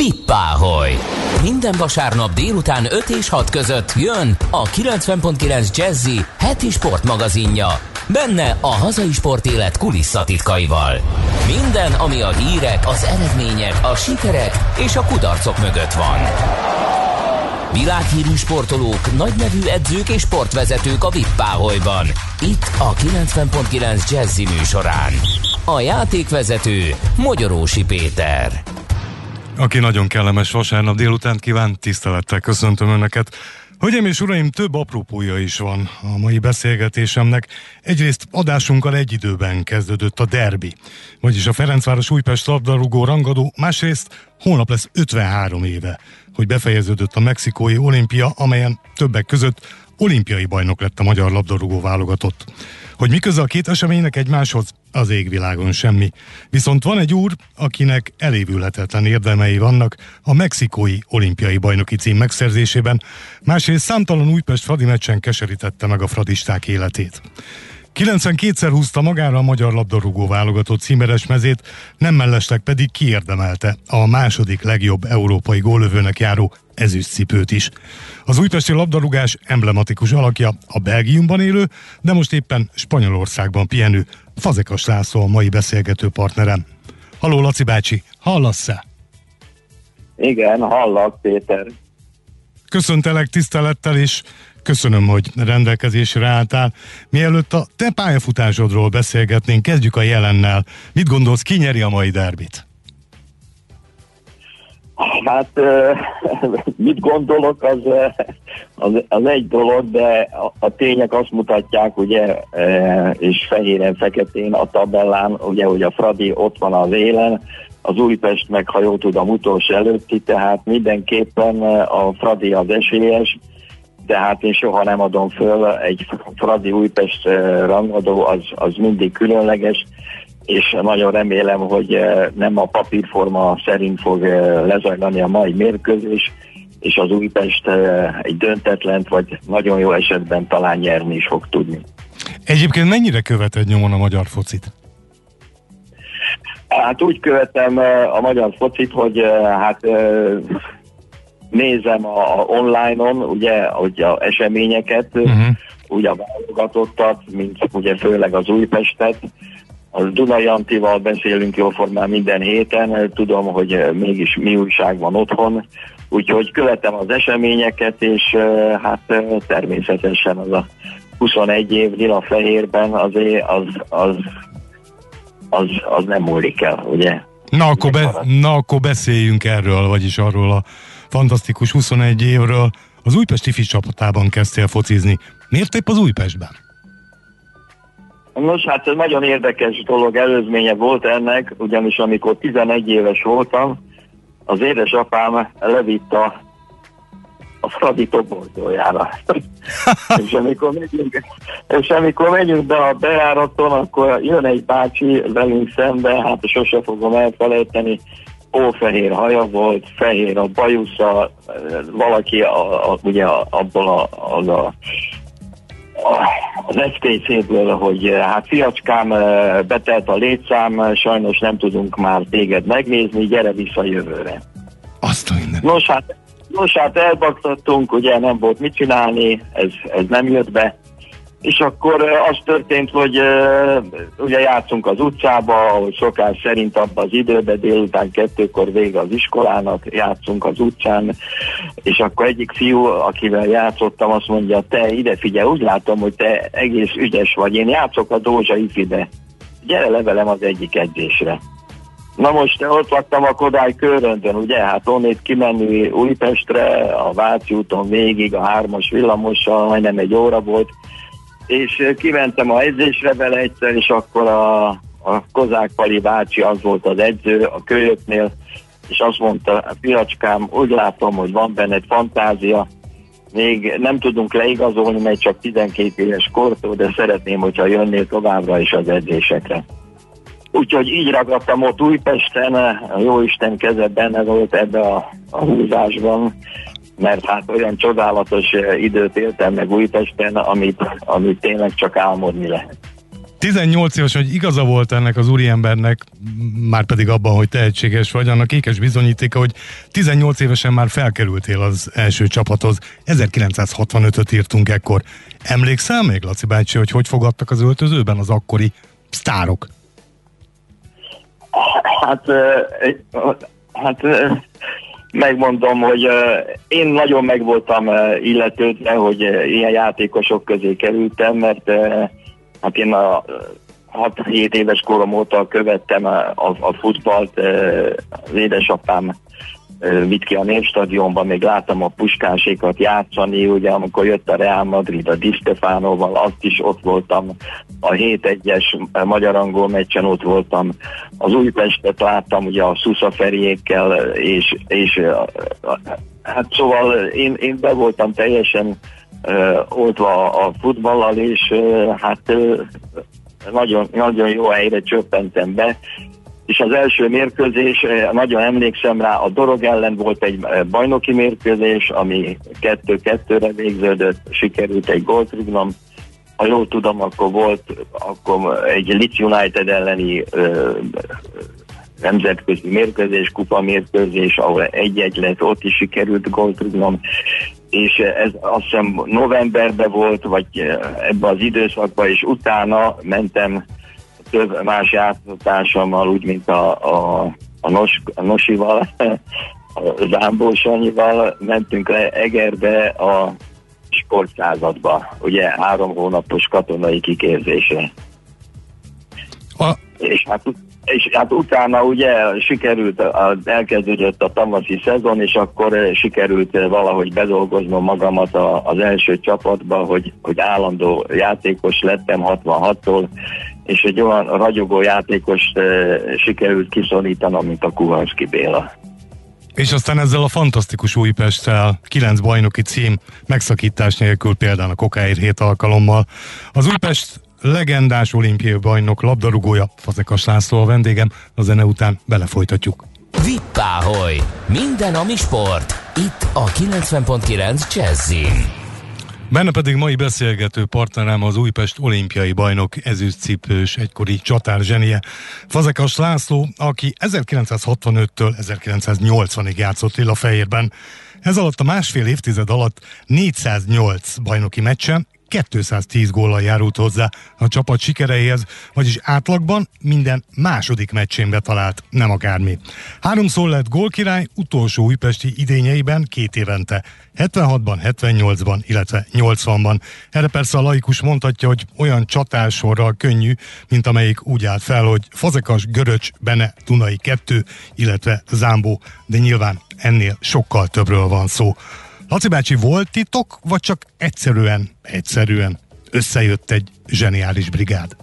Vippáholy! Minden vasárnap délután 5 és 6 között jön a 90.9 Jazzy heti sportmagazinja. Benne a hazai sportélet kulisszatitkaival. Minden, ami a hírek, az eredmények, a sikerek és a kudarcok mögött van. Világhírű sportolók, nagynevű edzők és sportvezetők a Vippáholyban. Itt a 90.9 Jazzy műsorán. A játékvezető Mogyorósi Péter. Aki nagyon kellemes vasárnap délutánt kíván, tisztelettel köszöntöm Önöket. Hölgyeim és uraim, több apropója is van a mai beszélgetésemnek. Egyrészt adásunkkal egy időben kezdődött a derbi, vagyis a Ferencváros-Újpest labdarúgó rangadó, másrészt holnap lesz 53 éve, hogy befejeződött a mexikói olimpia, amelyen többek között olimpiai bajnok lett a magyar labdarúgó válogatott. Hogy mi köze a két eseménynek egymáshoz, az égvilágon semmi. Viszont van egy úr, akinek elévülhetetlen érdemei vannak a mexikói olimpiai bajnoki cím megszerzésében, másrészt számtalan Újpest Fradi meccsen keserítette meg a fradisták életét. 92-szer húzta magára a magyar labdarúgó válogatott címeres mezét, nem mellesleg pedig kiérdemelte a második legjobb európai góllövőnek járó ezüstcipőt is. Az újpesti labdarúgás emblematikus alakja a Belgiumban élő, de most éppen Spanyolországban pihenő Fazekas László a mai beszélgető partnerem. Halló Laci bácsi, hallasz-e? Igen, hallak, Péter. Köszöntelek tisztelettel, és köszönöm, hogy rendelkezésre álltál. Mielőtt a te pályafutásodról beszélgetnénk, kezdjük a jelennel. Mit gondolsz, ki nyeri a mai derbit? Hát mit gondolok, az egy dolog, de a tények azt mutatják, ugye, és fehéren-feketén a tabellán, ugye, hogy a Fradi ott van az élen, az Újpest meg, ha jól tudom, utolsó előtti, tehát mindenképpen a Fradi az esélyes, de hát én soha nem adom föl, egy Fradi-Újpest rangadó az mindig különleges, és nagyon remélem, hogy nem a papírforma szerint fog lezajlani a mai mérkőzés, és az Újpest egy döntetlent, vagy nagyon jó esetben talán nyerni is fog tudni. Egyébként mennyire követed nyomon a magyar focit? Hát úgy követem a magyar focit, hogy nézem a online-on, ugye, hogy a eseményeket, ugye a válogatottat, mint ugye főleg az Újpestet. A Dunai Antival beszélünk jóformán minden héten, tudom, hogy mégis mi újság van otthon, úgyhogy követem az eseményeket, és hát természetesen az a 21 év lila-fehérben azért az nem múlik el, ugye? Na akkor beszéljünk erről, vagyis arról a fantasztikus 21 évről. Az Újpest ifi csapatában kezdtél focizni. Miért épp az Újpestben? Nos, hát ez nagyon érdekes dolog, előzménye volt ennek, ugyanis amikor 11 éves voltam, az édesapám levitt a Fradi toborzójára. és amikor megyünk be a bejáraton, akkor jön egy bácsi velünk szembe, hát sose fogom elfelejteni, ófehér haja volt, fehér a bajusza, valaki ugye abból az FTC-ből, hogy hát fiacskám, betelt a létszám, sajnos nem tudunk már téged megnézni, gyere vissza jövőre. Azt a minden. Nos, hát elbaktottunk, ugye nem volt mit csinálni, ez nem jött be, és akkor az történt, hogy ugye játszunk az utcába, ahogy szokás szerint abban az időben, délután 2-kor vége az iskolának, játszunk az utcán, és akkor egyik fiú, akivel játszottam, azt mondja, te ide figyelj, úgy látom, hogy te egész ügyes vagy, én játszok a Dózsa ifibe, gyere le velem az egyik edzésre. Na most ott laktam a Kodály Köröndön, ugye, hát onnét kimenni Újpestre, a Váci úton végig, a 3-as villamossal, majdnem egy óra volt, és kimentem a edzésre vele egyszer, és akkor a Kozák Pali bácsi, az volt az edző a kölyöknél, és azt mondta, fiacskám, úgy látom, hogy van benned fantázia, még nem tudunk leigazolni, mert csak 12 éves kortól, de szeretném, hogyha jönnél továbbra is az edzésekre. Úgyhogy így ragadtam ott Újpesten, a jóisten keze benne volt ebbe a húzásban, mert hát olyan csodálatos időt éltem meg Újpesten, amit tényleg csak álmodni lehet. 18 éves, hogy igaza volt ennek az úriembernek, már pedig abban, hogy tehetséges vagy, annak ékes bizonyítéka, hogy 18 évesen már felkerültél az első csapathoz. 1965-öt írtunk ekkor. Emlékszel még, Laci bácsi, hogy fogadtak az öltözőben az akkori sztárok? Hát megmondom, hogy én nagyon meg voltam illetődve, hogy ilyen játékosok közé kerültem, mert hát én a 6-7 éves korom óta követtem a futballt, az édesapám vitt ki a Népstadionba, még láttam a Puskásékat játszani, ugye amikor jött a Real Madrid a Di Stefanoval, azt is ott voltam, a 7-1-es magyar angol meccsen ott voltam, az Újpestet láttam ugye a Szusza Feriékkel, és hát szóval én be voltam teljesen oltva a futballal, és hát nagyon, nagyon jó helyre csöppentem be, és az első mérkőzés, nagyon emlékszem rá, a Dorog ellen volt egy bajnoki mérkőzés, ami 2-2-re végződött, sikerült egy gólt rúgnom. Ha jól tudom, akkor egy Leeds United elleni nemzetközi mérkőzés, kupa mérkőzés, ahol 1-1 lett, ott is sikerült gólt rúgnom. És ez azt hiszem novemberben volt, vagy ebben az időszakban, és utána mentem több más játszatársammal, úgy, mint a Nosival, a Zámbó Sanyival, mentünk le Egerbe a sportszázadba, ugye 3 hónapos katonai kiképzésre. És hát utána ugye sikerült, elkezdődött a tavaszi szezon, és akkor sikerült valahogy bedolgoznom magamat az első csapatba, hogy állandó játékos lettem 66-tól, és egy olyan ragyogó játékost sikerült kiszorítanom, mint a Kuharszky Béla. És aztán ezzel a fantasztikus Újpesttel 9 bajnoki cím megszakítás nélkül, például a Kokáért 7 alkalommal. Az Újpest legendás olimpiai bajnok labdarúgója, Fazekas László a vendégem, a zene után belefolytatjuk. Vippáholy! Minden, ami sport. Itt a 90.9 Jazzin. Benne pedig mai beszélgető partnerem az Újpest olimpiai bajnok, ezüstcipős, egykori csatárzsenie, Fazekas László, aki 1965-től 1980-ig játszott Lillafehérben. Ez alatt a másfél évtized alatt 408 bajnoki meccsen 210 góllal járult hozzá a csapat sikereihez, vagyis átlagban minden második meccsén betalált, nem akármi. 3-szor lett gólkirály utolsó újpesti idényeiben 2 évente, 76-ban, 78-ban, illetve 80-ban. Erre persze a laikus mondhatja, hogy olyan csatársorral könnyű, mint amelyik úgy állt fel, hogy Fazekas, Göröcs, Bene, Dunai 2, illetve Zámbó, de nyilván ennél sokkal többről van szó. Laci bácsi, volt titok, vagy csak egyszerűen összejött egy zseniális brigád?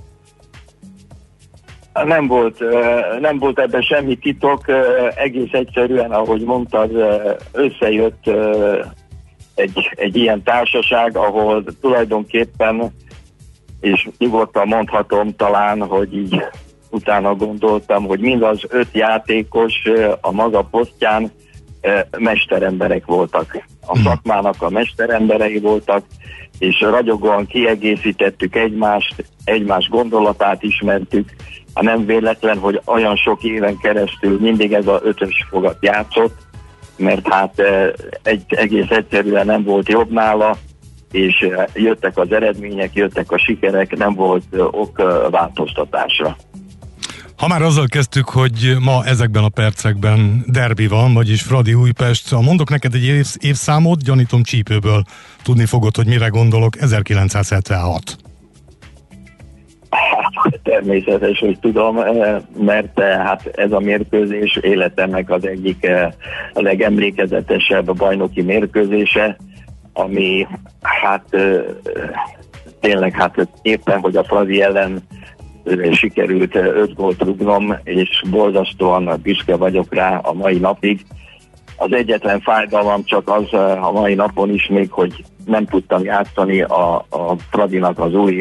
Nem volt ebben semmi titok, egész egyszerűen, ahogy mondtad, összejött egy ilyen társaság, ahol tulajdonképpen, és nyugodtan mondhatom talán, hogy így utána gondoltam, hogy mind az 5 játékos a maga posztján mesteremberek voltak. A szakmának a mesteremberei voltak, és ragyogóan kiegészítettük egymás gondolatát ismertük. Nem véletlen, hogy olyan sok éven keresztül mindig ez a 5-ös fogat játszott, mert hát egész egyszerűen nem volt jobb nála, és jöttek az eredmények, jöttek a sikerek, nem volt ok változtatásra. Ha már azzal kezdtük, hogy ma ezekben a percekben derbi van, vagyis Fradi Újpest, mondok neked egy évszámot, gyanítom csípőből tudni fogod, hogy mire gondolok, 1976. Természetes, hogy tudom, mert hát ez a mérkőzés életemnek az egyik a legemlékezetesebb bajnoki mérkőzése, ami hát tényleg hát éppen, hogy a Fradi ellen sikerült 5 gólt rúgnom, és borzasztóan büszke vagyok rá a mai napig. Az egyetlen fájdalmam csak az a mai napon is még, hogy nem tudtam játszani a Fradinak az új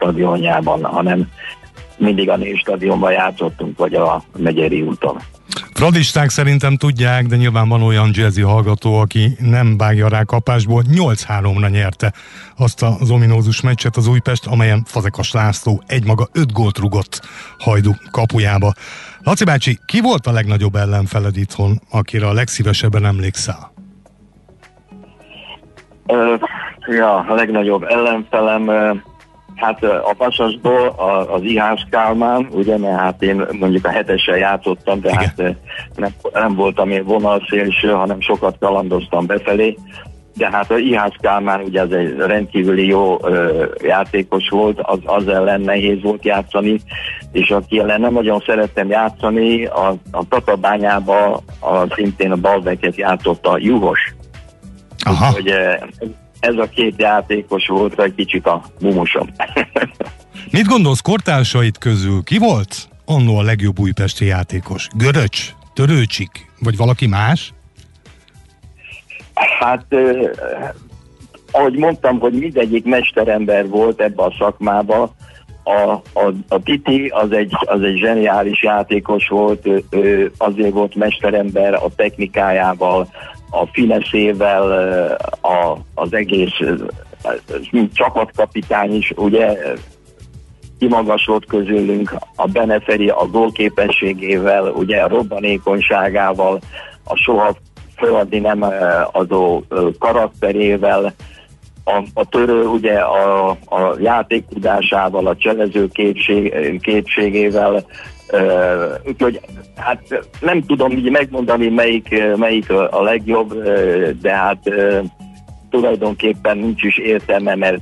stadionjában, hanem mindig a Népstadionban játszottunk, vagy a Megyeri úton. Fradisták szerintem tudják, de nyilván van olyan jazzy hallgató, aki nem vágja rá kapásból. 8-3-ra nyerte azt az ominózus meccset az Újpest, amelyen Fazekas László egymaga 5 gólt rugott Hajdú kapujába. Laci bácsi, ki volt a legnagyobb ellenfeled itthon, akire a legszívesebben emlékszel? A legnagyobb ellenfelem, hát a Vasasból az Ihás Kálmán, ugye, mert hát én mondjuk a 7-essel játszottam, de hát nem voltam én vonalszélső, hanem sokat kalandoztam befelé, de hát a Ihás Kálmán ugye az egy rendkívüli jó játékos volt, az ellen nehéz volt játszani, és aki ellen nem nagyon szerettem játszani, a Tatabányába szintén a balbeket játszott a Juhos. Úgyhogy ez a két játékos volt egy kicsit a mumusom. Mit gondolsz, kortársaid közül ki volt annó a legjobb újpesti játékos? Göröcs, Törőcsik, vagy valaki más? Hát, ahogy mondtam, hogy mindegyik mesterember volt ebbe a szakmába. A Titi az egy zseniális játékos volt, azért volt mesterember a technikájával, a fineszével, az egész csapatkapitány is, ugye kimagaslott közülünk, a Beneferi a gólképességével, ugye a robbanékonyságával, a soha feladni nem adó karakterével, a Törő ugye a játék tudásával, a cselező képességével, úgyhogy hát nem tudom így megmondani, melyik a legjobb, de hát tulajdonképpen nincs is értelme, mert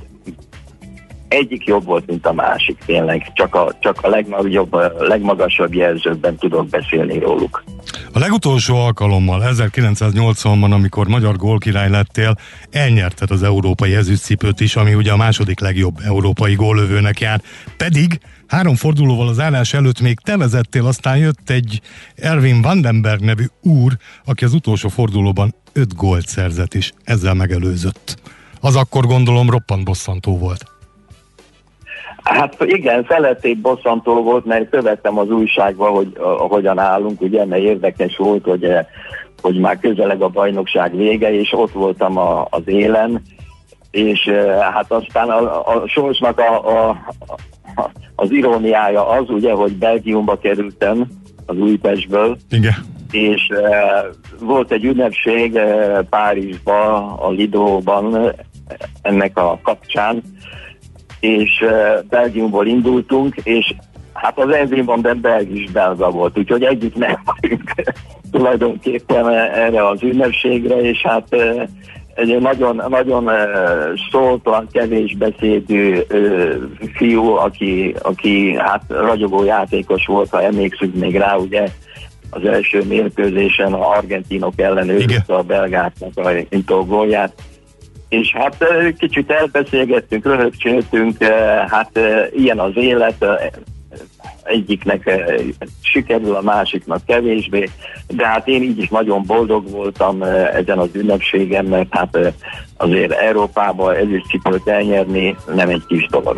egyik jobb volt, mint a másik, tényleg. Csak a legnagyobb, legmagasabb jelzőkben tudok beszélni róluk. A legutolsó alkalommal, 1980-ban, amikor magyar gólkirály lettél, elnyerted az európai ezüstcipőt is, ami ugye a második legjobb európai góllövőnek jár. Pedig 3 fordulóval az zárás előtt még te vezettél, aztán jött egy Erwin Vandenberg nevű úr, aki az utolsó fordulóban 5 gólt szerzett is, ezzel megelőzött. Az akkor gondolom roppant bosszantó volt. Hát igen, felették bosszantó volt, mert követtem az újságban, hogy hogyan állunk, ugye, mert érdekes volt, hogy már közeleg a bajnokság vége, és ott voltam az élen, és hát aztán a sorsnak az iróniája az, ugye, hogy Belgiumba kerültem az Újpestből. Igen. És volt egy ünnepség Párizsban, a Lidóban ennek a kapcsán, és Belgiumból indultunk, és hát az Erwin Vandenberg is belga volt, úgyhogy együtt mentünk tulajdonképpen erre az ünnepségre, és hát egy nagyon, nagyon szóltalan, kevés beszédű fiú, aki hát ragyogó játékos volt, ha emlékszünk még rá, ugye az első mérkőzésen a argentinok ellen őrizte a belgáknak a intó gólját. És hát kicsit elbeszélgettünk, röhögcséltünk, hát ilyen az élet, egyiknek sikerül, a másiknak kevésbé, de hát én így is nagyon boldog voltam ezen az ünnepségen, mert hát azért Európában ezüstcipőt elnyerni nem egy kis dolog.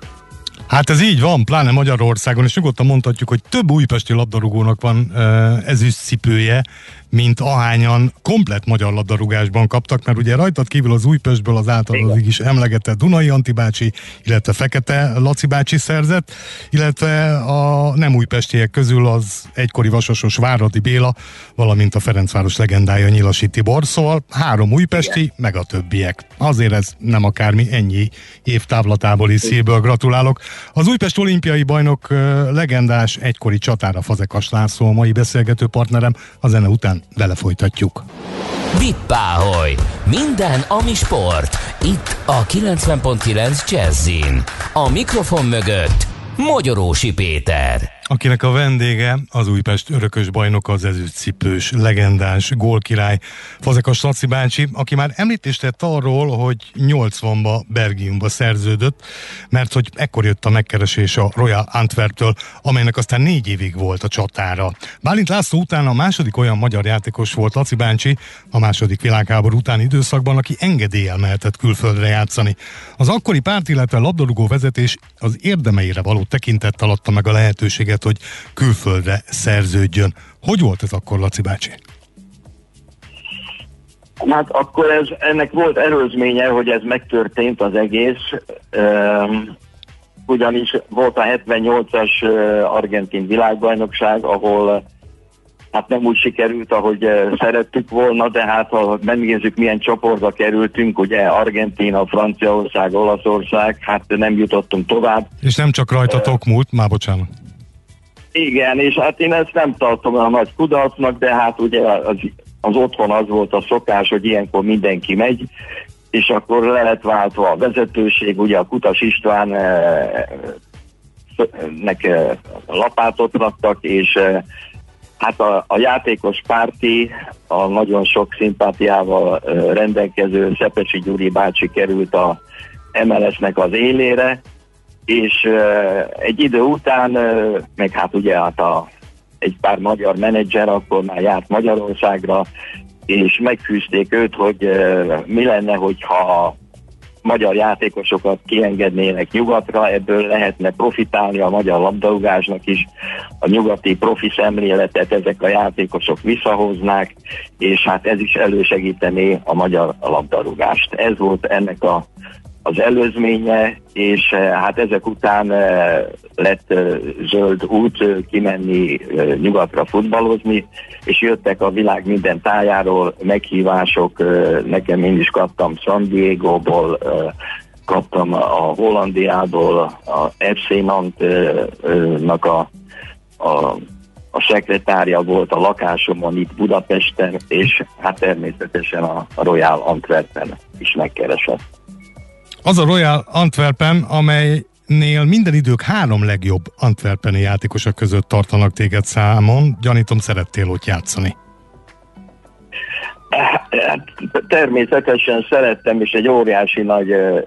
Hát ez így van, pláne Magyarországon, és nyugodtan mondhatjuk, hogy több újpesti labdarúgónak van ezüstcipője, mint ahányan komplett magyar labdarúgásban kaptak, mert ugye rajtad kívül az Újpestből az általad is emlegetett Dunai Antti bácsi, illetve Fekete Laci bácsi szerzett, illetve a nem újpestiek közül az egykori vasasos Váradi Béla, valamint a Ferencváros legendája Nyilasi Tibor, szóval 3 újpesti, meg a többiek. Azért ez nem akármi, ennyi évtávlatából is szívből gratulálok. Az Újpest olimpiai bajnok legendás egykori csatára Fazekas László, a mai beszélgető partnerem, a zene után vele folytatjuk. Vippáholy! Minden, ami sport. Itt a 90.9 Jazzin. A mikrofon mögött Mogyorósi Péter. Akinek a vendége az Újpest örökös bajnoka, az ezüstcipős, legendás gólkirály Fazekas Laci bácsi, aki már említést tett arról, hogy 80-ba Belgiumba szerződött, mert hogy ekkor jött a megkeresés a Royal Antwerptől, amelynek aztán 4 évig volt a csatára. Bálint László után a második olyan magyar játékos volt Laci bácsi a második világháború utáni időszakban, aki engedéllyel mehetett külföldre játszani. Az akkori párt, illetve labdarúgó vezetés az érdemeire való tekintettel adta meg a lehetőséget, kellett, hogy külföldre szerződjön. Hogy volt ez akkor, Laci bácsi? Hát akkor ennek volt előzménye, hogy ez megtörtént az egész, ugyanis volt a 78-as argentin világbajnokság, ahol hát nem úgy sikerült, ahogy szerettük volna, de hát ha megnézzük, milyen csoportba kerültünk, ugye Argentína, Franciaország, Olaszország, hát nem jutottunk tovább. És nem csak rajtatok múlt, már bocsánat. Igen, és hát én ezt nem tartom a nagy kudarcnak, de hát ugye az otthon az volt a szokás, hogy ilyenkor mindenki megy, és akkor le lett váltva a vezetőség, ugye a Kutas Istvánnek lapátot raktak, és hát a játékos párti, a nagyon sok szimpátiával rendelkező Szepesi Gyuri bácsi került a MLS-nek az élére, és egy idő után, meg hát ugye egy pár magyar menedzser akkor már járt Magyarországra, és megfűzték őt, hogy mi lenne, hogyha magyar játékosokat kiengednének nyugatra, ebből lehetne profitálni a magyar labdarúgásnak is, a nyugati profi szemléletet ezek a játékosok visszahoznák, és hát ez is elősegítené a magyar labdarúgást. Ez volt ennek az előzménye, és hát ezek után lett zöld út kimenni nyugatra futballozni, és jöttek a világ minden tájáról meghívások, nekem én is kaptam San Diego-ból, kaptam a Hollandiából, a FC Nantes-nak a sekretárja volt a lakásomon itt Budapesten, és hát természetesen a Royal Antwerpen is megkeresett. Az a Royal Antwerpen, amelynél minden idők 3 legjobb antwerpeni játékosok között tartanak téged számon. Gyanítom, szerettél ott játszani. Természetesen szerettem, és egy óriási nagy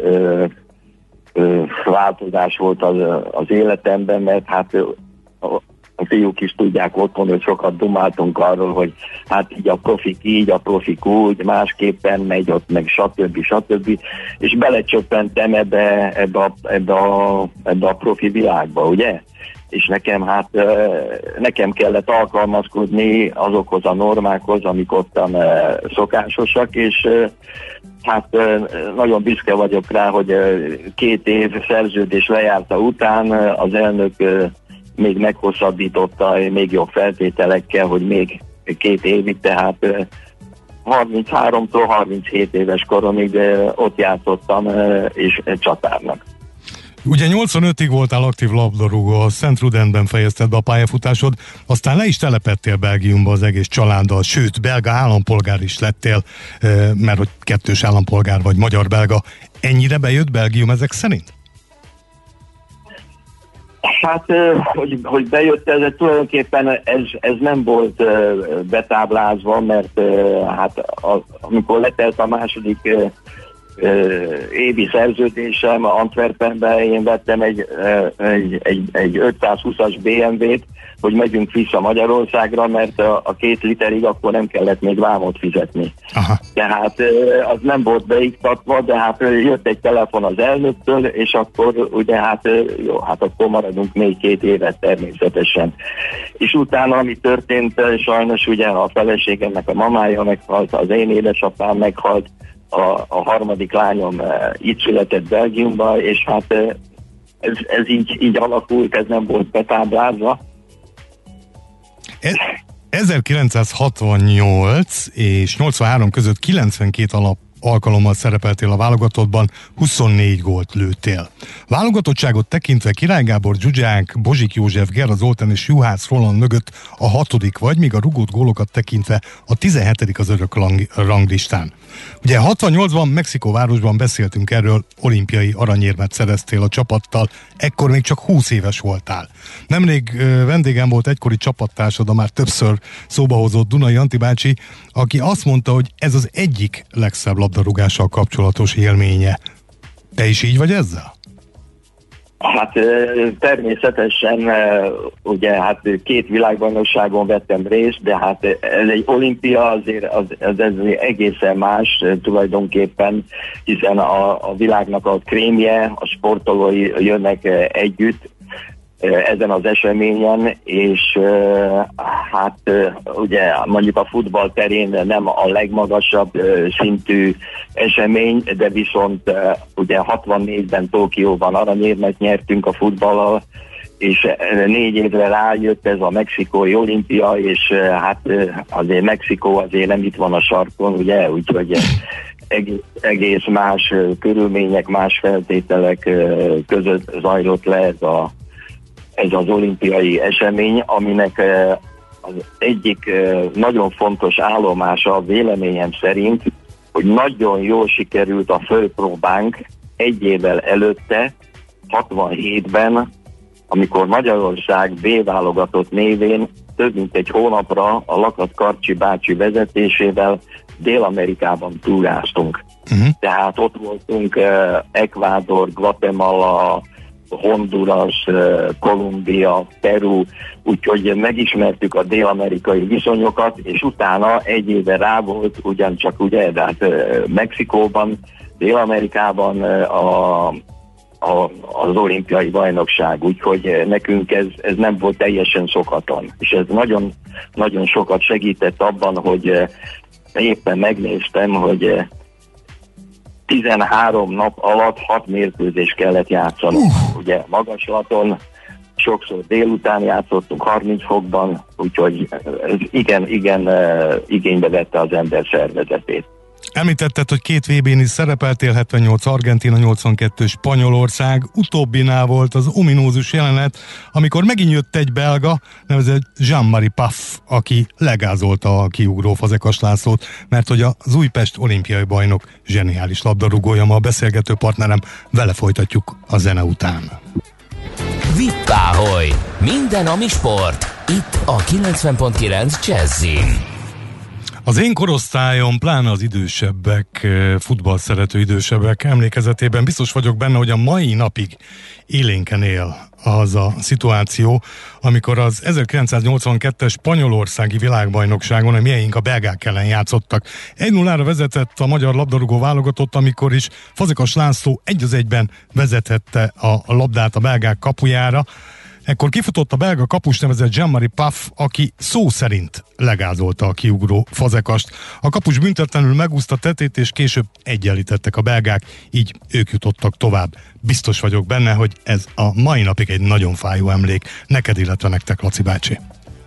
változás volt az életemben, mert hát a fiúk is tudják otthon, hogy sokat dumáltunk arról, hogy hát így a profik így, a profik úgy, másképpen megy ott, meg stb. És belecsöppentem ebbe a profi világba, ugye? És nekem kellett alkalmazkodni azokhoz a normákhoz, amik ottan szokásosak, és hát nagyon büszke vagyok rá, hogy 2 év szerződés lejárta után az elnök még meghosszabbította még jobb feltételekkel, hogy még 2 évig, tehát 33-tól 37 éves koromig ott játszottam, és csatárnak. Ugye 85-ig voltál aktív labdarúgó, a Szent Rudenben fejezted be a pályafutásod, aztán le is telepedtél Belgiumba az egész családdal, sőt, belga állampolgár is lettél, mert hogy 2-s állampolgár vagy, magyar-belga. Ennyire bejött Belgium ezek szerint? Hát, hogy bejött ez, tulajdonképpen ez nem volt betáblázva, mert hát amikor letelt a második évi szerződésem Antwerpenben, én vettem egy 520-as BMW-t, hogy megyünk vissza Magyarországra, mert a 2 literig akkor nem kellett még vámot fizetni. Aha. Tehát az nem volt beiktatva, de hát jött egy telefon az elnöktől, és akkor ugye jó, akkor maradunk még 2 évet természetesen. És utána, ami történt, sajnos ugye a feleségemnek a mamája meghalt, az én édesapám meghalt, a harmadik lányom itt született Belgiumban, és hát ez így alakult, ez nem volt betáblázva. 1968 és 83 között 92 alkalommal szerepeltél a válogatottban, 24 gólt lőttél. Válogatottságot tekintve Király Gábor, Zsuzsák, Bozsik József, Gerra Zoltán és Juhász Roland mögött a 6. vagy, míg a rugott gólokat tekintve a 17. az örök ranglistán. Ugye 68-ban Mexikóvárosban beszéltünk erről, olimpiai aranyérmet szereztél a csapattal, ekkor még csak 20 éves voltál. Nemrég vendégem volt egykori csapattársad, a már többször szóba hozott Dunai Antti bácsi, aki azt mondta, hogy ez az egyik legszebb labdarúgással kapcsolatos élménye. Te is így vagy ezzel? Hát természetesen, ugye hát 2 világbajnokságon vettem részt, de hát ez egy olimpia, azért ez egészen más tulajdonképpen, hiszen a világnak a krémje, a sportolói jönnek együtt, ezen az eseményen, és hát ugye mondjuk a futball terén nem a legmagasabb szintű esemény, de viszont ugye 64-ben Tokióban aranyérmet nyertünk a futballal, és 4 évre rájött ez a mexikói olimpia, és hát azért Mexikó azért nem itt van a sarkon, ugye, úgyhogy egész más körülmények, más feltételek között zajlott le ez az olimpiai esemény, aminek az egyik nagyon fontos állomása véleményem szerint, hogy nagyon jól sikerült a fölpróbánk egy évvel előtte, 67-ben, amikor Magyarország B-válogatott névén több mint egy hónapra a Lakat Karcsi bácsi vezetésével Dél-Amerikában túráztunk. Tehát ott voltunk Ecuador, Guatemala, Honduras, Kolumbia, Peru, úgyhogy megismertük a dél-amerikai viszonyokat, és utána egy éve rá volt ugyancsak ugye, de hát Mexikóban, Dél-Amerikában az olimpiai bajnokság, úgyhogy nekünk ez nem volt teljesen szokatlan. És ez nagyon, nagyon sokat segített abban, hogy éppen megnéztem, hogy 13 nap alatt 6 mérkőzést kellett játszani. Ugye magaslaton, sokszor délután játszottunk 30 fokban, úgyhogy ez igen igénybe vette az ember szervezetét. Említetted, hogy 2 VB-n is szerepeltél, 78 Argentína, 82 Spanyolország, utóbbinál volt az ominózus jelenet, amikor megint jött egy belga, nevezett Jean-Marie Pfaff, aki legázolta a kiugró Fazekas Lászlót, mert hogy az Újpest olimpiai bajnok zseniális labdarúgója, ma a beszélgető partnerem, vele folytatjuk a zene után. Vippáholy! Minden, ami sport. Itt a 90.9 Jazzin. Az én korosztályom, pláne az idősebbek, futballszerető idősebbek emlékezetében biztos vagyok benne, hogy a mai napig élénken él az a szituáció, amikor az 1982-es spanyolországi világbajnokságon a mieink a belgák ellen játszottak. 1-0-ra vezetett a magyar labdarúgó válogatott, amikor is Fazekas László 1-1-ben vezethette a labdát a belgák kapujára. Ekkor kifutott a belga kapus nevezett Jean-Marie Pfaff, aki szó szerint legázolta a kiugró Fazekast. A kapus büntetlenül megúszta tetét, és később egyenlítettek a belgák, így ők jutottak tovább. Biztos vagyok benne, hogy ez a mai napig egy nagyon fájó emlék. Neked, illetve nektek, Laci bácsi.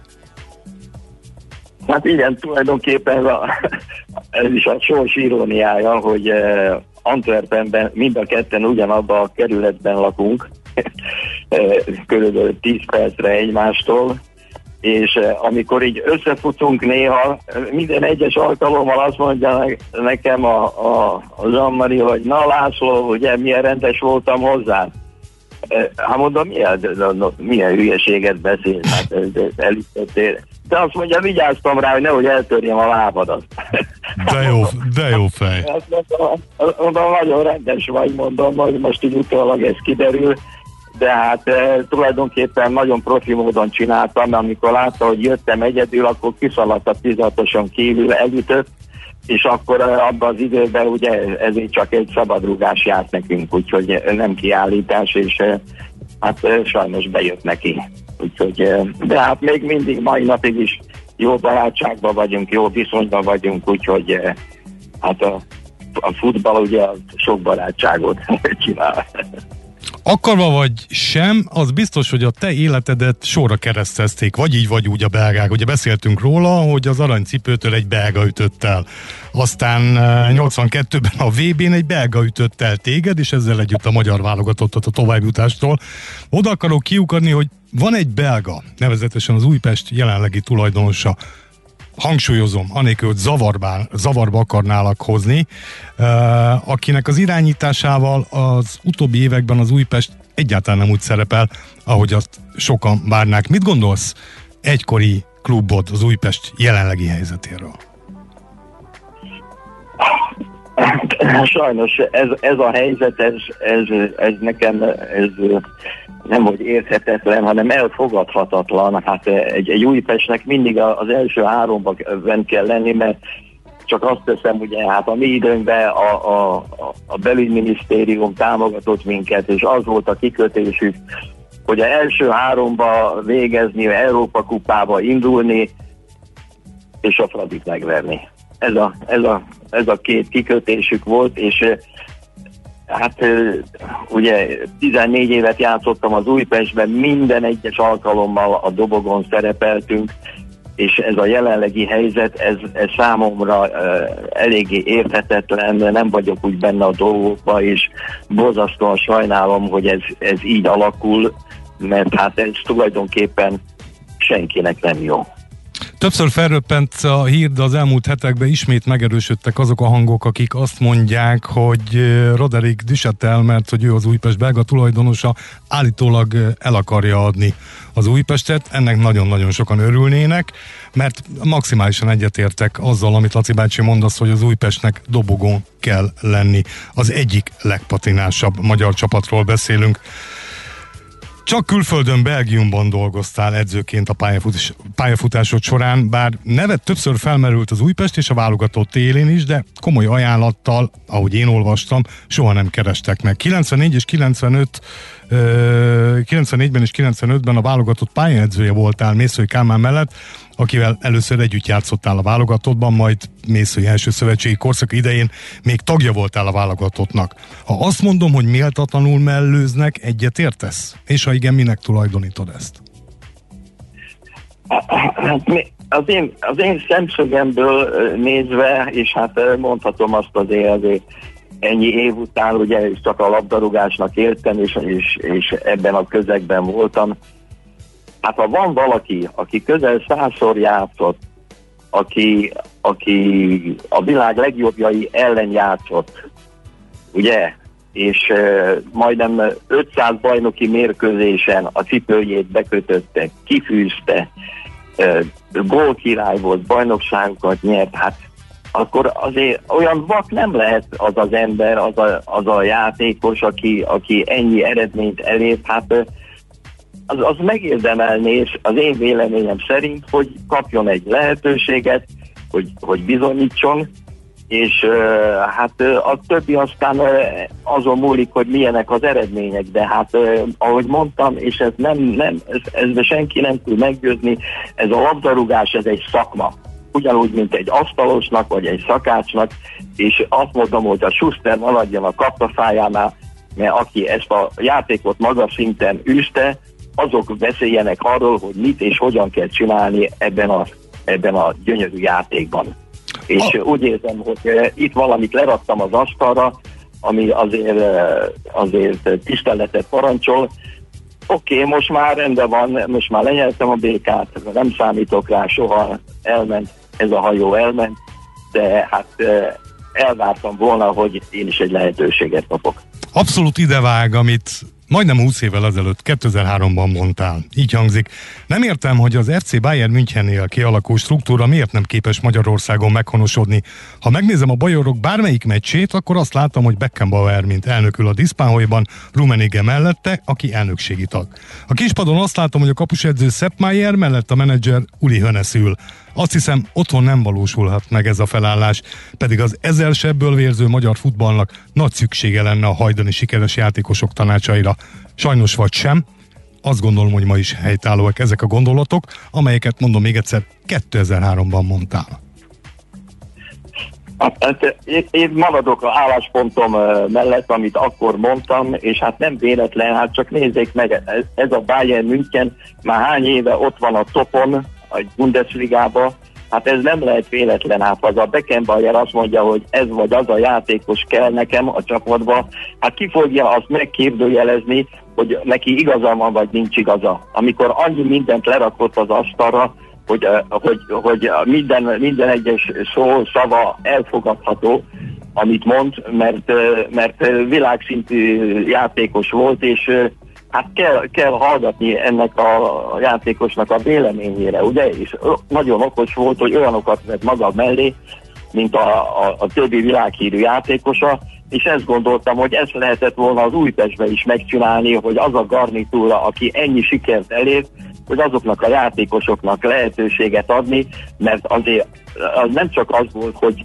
Hát igen, tulajdonképpen ez is a sors iróniája, hogy Antwerpenben mind a ketten ugyanabban a kerületben lakunk, körülbelül 10 percre egymástól, és amikor így összefutunk néha, minden egyes alkalommal azt mondja nekem a Jean-Marie, hogy na László, ugye milyen rendes voltam hozzá. Hát mondom, milyen hülyeséget beszél, hát elütöttél. De azt mondja, vigyáztam rá, hogy nehogy eltörjem a lábadat. De jó fej. Mondom, nagyon rendes vagy, mondom, hogy most így utólag ez kiderül, de hát tulajdonképpen nagyon profi módon csináltam, amikor látta, hogy jöttem egyedül, akkor kiszaladt a 16-oson kívül, elütött, és akkor abban az időben ugye ezért csak egy szabadrúgás járt nekünk, úgyhogy nem kiállítás, és hát sajnos bejött neki. Úgyhogy, de hát még mindig mai napig is jó barátságban vagyunk, jó viszonyban vagyunk, úgyhogy hát a futball ugye sok barátságot csinál. Akarva vagy sem, az biztos, hogy a te életedet sorra keresztezték, vagy így, vagy úgy a belgák. Ugye beszéltünk róla, hogy az aranycipőtől egy belga ütött el. Aztán 82-ben a VB-n egy belga ütött el téged, és ezzel együtt a magyar válogatottat a továbbjutástól. Oda akarok kiukadni, hogy van egy belga, nevezetesen az Újpest jelenlegi tulajdonosa, hangsúlyozom, anélkül, hogy zavarba akarnálak hozni, akinek az irányításával az utóbbi években az Újpest egyáltalán nem úgy szerepel, ahogy azt sokan várnák. Mit gondolsz egykori klubod, az Újpest jelenlegi helyzetéről? Sajnos ez a helyzet, ez nekem nem hogy érthetetlen, hanem elfogadhatatlan. Hát egy Újpestnek mindig az első 3-ban kell lenni, mert csak azt teszem, ugye hát a mi időnkben a belügyminisztérium támogatott minket, és az volt a kikötésük, hogy az első 3-ba végezni, Európa kupába indulni, és a Fradit megverni. Ez a két kikötésük volt, és hát ugye 14 évet játszottam az Újpestben, minden egyes alkalommal a dobogon szerepeltünk, és ez a jelenlegi helyzet, ez számomra eléggé érthetetlen, nem vagyok úgy benne a dolgokban, és borzasztóan sajnálom, hogy ez így alakul, mert hát ez tulajdonképpen senkinek nem jó. Többször felröppent a hír, de az elmúlt hetekben ismét megerősödtek azok a hangok, akik azt mondják, hogy Roderick Duchatel, mert hogy ő az Újpest belga tulajdonosa, állítólag el akarja adni az Újpestet. Ennek nagyon-nagyon sokan örülnének, mert maximálisan egyetértek azzal, amit Laci bácsi mondasz, hogy az Újpestnek dobogon kell lenni. Az egyik legpatinásabb magyar csapatról beszélünk. Csak külföldön, Belgiumban dolgoztál edzőként a pályafutásod során, bár nevet többször felmerült az Újpest és a válogatott élén is, de komoly ajánlattal, ahogy én olvastam, soha nem kerestek meg. 94 és 94-ben és 95-ben a válogatott pályaedzője voltál Mészői Kálmán mellett, akivel először együtt játszottál a válogatottban, majd Mészői első szövetségi korszak idején még tagja voltál a válogatottnak. Ha azt mondom, hogy méltatlanul mellőznek, egyetértesz? És ha igen, minek tulajdonítod ezt? Az én szemszögemből nézve, és hát mondhatom azt azért ennyi év után, ugye csak a labdarúgásnak éltem, és ebben a közegben voltam. Hát ha van valaki, aki közel 100-szor játszott, aki a világ legjobbjai ellen játszott, ugye, és majdnem 500 bajnoki mérkőzésen a cipőjét bekötötte, kifűzte, gólkirály volt, bajnokságokat nyert, hát akkor azért olyan vak nem lehet az ember, az a játékos, aki ennyi eredményt elért, hát az megérdemelné, és az én véleményem szerint, hogy kapjon egy lehetőséget, hogy bizonyítson, és hát a többi aztán azon múlik, hogy milyenek az eredmények, de hát ahogy mondtam, és ez ez senki nem tud meggyőzni, ez a labdarúgás, ez egy szakma. Ugyanúgy, mint egy asztalosnak, vagy egy szakácsnak, és azt mondom, hogy a Schuster maradjon a kaptafájánál, mert aki ezt a játékot magas szinten űzte, azok beszéljenek arról, hogy mit és hogyan kell csinálni ebben a gyönyörű játékban. És úgy érzem, hogy itt valamit leraktam az asztalra, ami azért tiszteletet parancsol. Oké, most már rendben van, most már lenyeltem a békát, nem számítok rá, soha elment, ez a hajó elment, de hát elvártam volna, hogy én is egy lehetőséget kapok. Abszolút idevág, amit majdnem 20 évvel ezelőtt, 2003-ban mondtál. Így hangzik. Nem értem, hogy az FC Bayern Münchennél kialakult struktúra miért nem képes Magyarországon meghonosodni. Ha megnézem a bajorok bármelyik meccsét, akkor azt látom, hogy Beckenbauer, mint elnökül a Diszpánholyban, Rummenigge mellette, aki elnökségi tag. A kispadon azt látom, hogy a kapusedző Sepp Maier mellett a menedzser Uli Hoeneß ül. Azt hiszem, otthon nem valósulhat meg ez a felállás, pedig az ezer sebből vérző magyar futballnak nagy szüksége lenne a hajdani sikeres játékosok tanácsaira. Sajnos vagy sem. Azt gondolom, hogy ma is helytállóak ezek a gondolatok, amelyeket, mondom még egyszer, 2003-ban mondtál. Hát, én maradok az álláspontom mellett, amit akkor mondtam, és hát nem véletlen, hát csak nézzék meg, ez a Bayern München már hány éve ott van a topon, a Bundesligába, hát ez nem lehet véletlen, hát az a Beckenbauer azt mondja, hogy ez vagy az a játékos kell nekem a csapatba, hát ki fogja azt megkérdőjelezni, hogy neki igaza van, vagy nincs igaza. Amikor annyi mindent lerakott az asztalra, hogy minden egyes szava elfogadható, amit mond, mert világszintű játékos volt, és hát kell hallgatni ennek a játékosnak a véleményére, ugye? És nagyon okos volt, hogy olyanokat vett maga mellé, mint a többi világhírű játékosa, és ezt gondoltam, hogy ezt lehetett volna az Újpestben is megcsinálni, hogy az a garnitúra, aki ennyi sikert elért, hogy azoknak a játékosoknak lehetőséget adni, mert azért az nem csak az volt,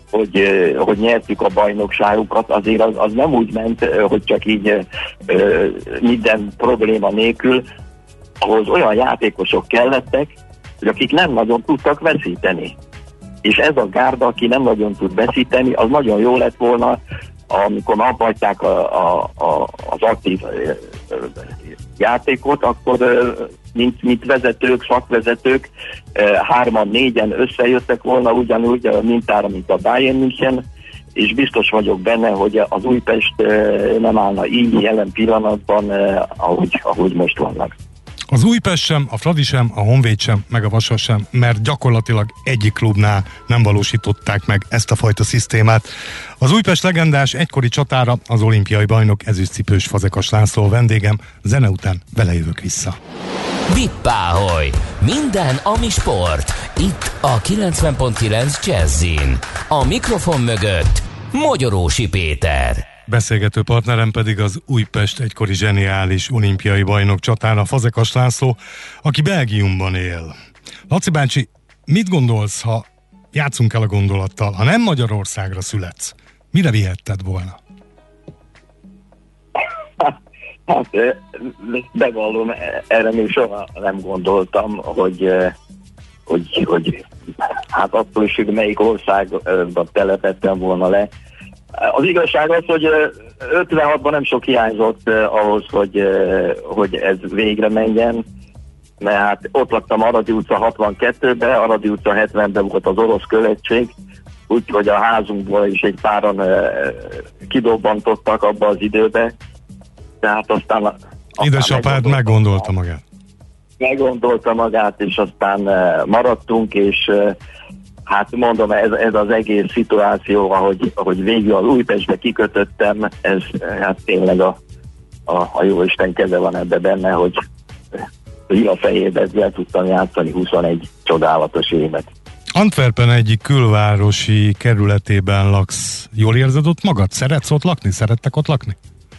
hogy nyertük a bajnokságukat, azért az nem úgy ment, hogy csak így minden probléma nélkül, ahhoz olyan játékosok kellettek, hogy akik nem nagyon tudtak veszíteni. És ez a gárda, aki nem nagyon tud veszíteni, az nagyon jó lett volna, amikor abbahagyták az aktív játékot, akkor mint vezetők, szakvezetők 3-4 összejöttek volna ugyanúgy a mintára, mint a Bayern München, és biztos vagyok benne, hogy az Újpest nem állna így jelen pillanatban, ahogy most vannak. Az Újpest sem, a Fradi sem, a Honvéd sem, meg a Vasas sem, mert gyakorlatilag egyik klubnál nem valósították meg ezt a fajta szisztémát. Az Újpest legendás egykori csatára az olimpiai bajnok ezüstcipős Fazekas László vendégem, zene után vele jövök vissza. Vippáholy! Minden, ami sport. Itt a 90.9 Jazzin. A mikrofon mögött Mogyorósi Péter. Beszélgető partnerem pedig az Újpest egykori zseniális olimpiai bajnok csatára Fazekas László, aki Belgiumban él. Laci bácsi, mit gondolsz, ha játszunk el a gondolattal, ha nem Magyarországra születsz, mire vihetted volna? Hát bevallom, erre még soha nem gondoltam, hogy hát attól is, hogy melyik országba telepettem volna le. Az igazság az, hogy 56-ban nem sok hiányzott ahhoz, hogy ez végre menjen, mert hát ott laktam Aradi utca 62-ben, Aradi utca 70-ben volt az orosz követség, úgyhogy a házunkból is egy páran kidobbantottak abba az időbe, tehát aztán édesapád meggondolta magát. Meggondolta magát, és aztán maradtunk, és hát mondom, ez az egész szituáció, ahogy végül az Újpestbe kikötöttem, ez hát tényleg a Jóisten keze van ebbe benne, hogy a fejébe ezzel tudtam játszani 21 csodálatos évet. Antwerpen egyik külvárosi kerületében laksz. Jól érzed ott magad? Szeretsz ott lakni? Szerettek ott lakni?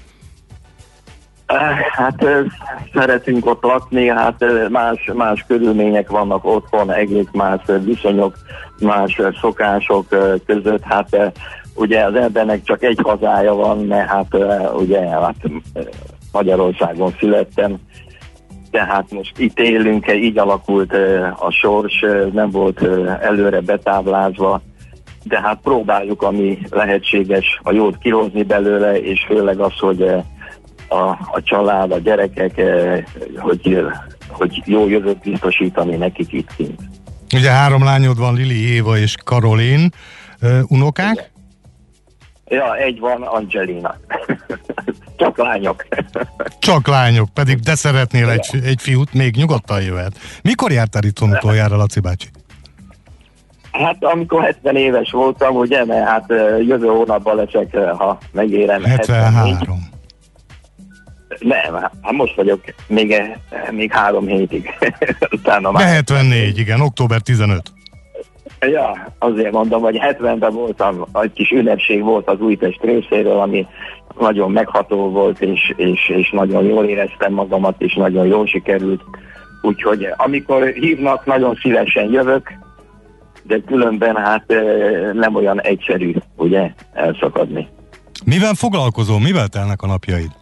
Hát szeretünk ott lakni, hát más körülmények vannak otthon, egész más viszonyok, más szokások között, hát ugye az embernek csak egy hazája van, mert hát ugye Magyarországon születtem, tehát most itt élünk, így alakult a sors, nem volt előre betáblázva, de hát próbáljuk, ami lehetséges, a jót kihozni belőle, és főleg az, hogy a család, a gyerekek, hogy jó jövőt biztosítani nekik itt kint. Ugye 3 lányod van, Lili, Éva és Karolin. Unokák? Ja, egy van, Angelina. Csak lányok. Csak lányok, pedig de szeretnél egy fiút, még nyugodtan jöhet. Mikor jártál itt utoljára, Laci bácsi? Hát amikor 70 éves voltam, ugye, mert hát jövő hónapban leszek, ha megérem. 73. Nem, hát most vagyok még 3 hétig. Utána már 74, igen, október 15. Ja, azért mondom, hogy 70-ben voltam, egy kis ünnepség volt az Újpest részéről, ami nagyon megható volt, és nagyon jól éreztem magamat, és nagyon jól sikerült. Úgyhogy amikor hívnak, nagyon szívesen jövök, de különben hát nem olyan egyszerű, ugye, elszakadni. Mivel foglalkozol? Mivel telnek a napjaid?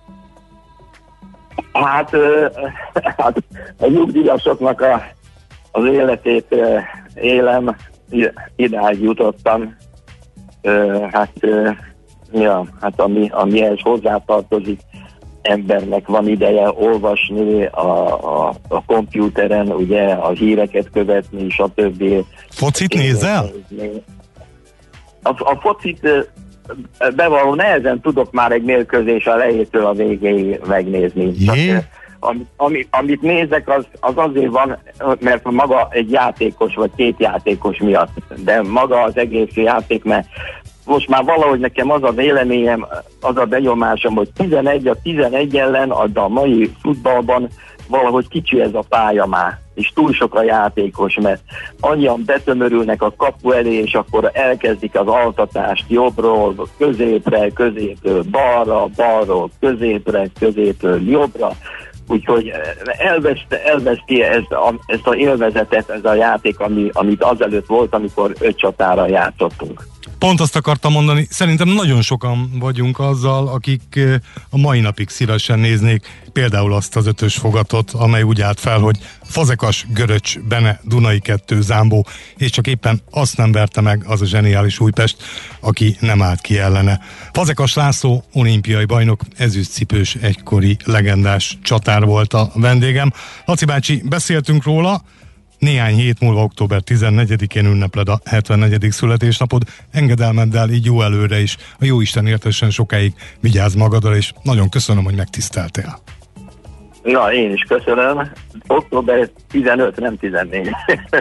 Hát a nyugdíjasoknak az életét élem, idáig jutottam. Hát amihez hozzátartozik, embernek van ideje olvasni a kompjúteren, ugye a híreket követni, stb. Focit nézel? A focit bevallom, nehezen tudok már egy mérkőzés a elejétől a végéig megnézni. Amit nézek, az azért van, mert maga egy játékos, vagy 2 játékos miatt, de maga az egész játék, mert most már valahogy nekem az a véleményem, az a benyomásom, hogy 11 ellen a mai futballban valahogy kicsi ez a pálya már, és túl sok a játékos, mert annyian betömörülnek a kapu elé, és akkor elkezdik az altatást jobbról, középről, balról, középről, jobbra, úgyhogy elveszti ezt a élvezetet, ez a játék, amit azelőtt volt, amikor 5 csatára játszottunk. Pont azt akartam mondani, szerintem nagyon sokan vagyunk azzal, akik a mai napig szívesen néznék például azt az 5-ös fogatot, amely úgy állt fel, hogy Fazekas, Göröcs, Bene, Dunai 2, Zámbó, és csak éppen azt nem verte meg az a zseniális Újpest, aki nem állt ki ellene. Fazekas László, olimpiai bajnok, ezüstcipős, egykori legendás csatár volt a vendégem. Laci bácsi, beszéltünk róla, néhány hét múlva, október 14-én ünnepled a 74. születésnapod. Engedelmeddel így jó előre is. A jóisten értesen sokáig vigyázz magadra, és nagyon köszönöm, hogy megtiszteltél. Na, én is köszönöm. Október 15, nem 14.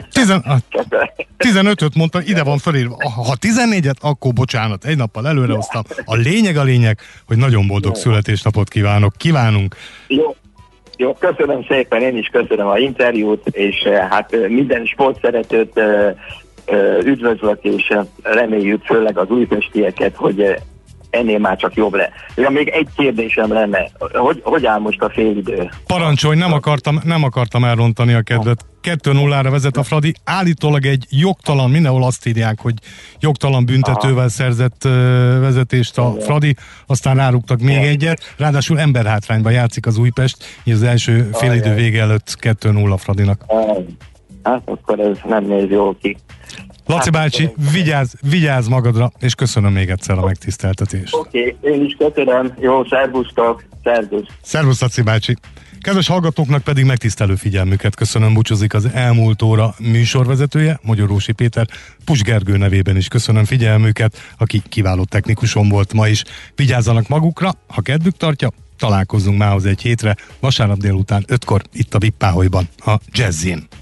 15-öt mondtam, ide van felírva. Ha 14-et, akkor bocsánat, egy nappal előre hoztam. A lényeg, hogy nagyon boldog születésnapot kívánunk. Jó, köszönöm szépen, én is köszönöm a interjút, és hát minden sportszeretőt üdvözlök, és reméljük főleg az újpestieket, hogy ennél már csak jobb le. Ja, még egy kérdésem lenne, hogy áll most a félidő? Parancsolj, nem akartam elrontani a kedvet. 2-0-ra vezet a Fradi, állítólag egy jogtalan, mindenhol azt írják, hogy jogtalan büntetővel szerzett vezetést a Fradi, aztán rárúgtak még egyet, ráadásul emberhátrányban játszik az Újpest, és az első félidő vége előtt 2-0 a Fradinak. Hát akkor ez nem néz jól ki. Laci bácsi, vigyázz magadra, és köszönöm még egyszer a megtiszteltetést. Oké, én is köszönöm. Jó, szervusztok. Szervusz, Laci bácsi. Kedves hallgatóknak pedig megtisztelő figyelmüket köszönöm, búcsúzik az elmúlt óra műsorvezetője, Magyarósi Péter. Pus Gergő nevében is köszönöm figyelmüket, aki kiváló technikusom volt ma is. Vigyázzanak magukra, ha kedvük tartja, találkozzunk mához egy hétre, vasárnap délután 5-kor itt a Vippáholyban, a Jazzin.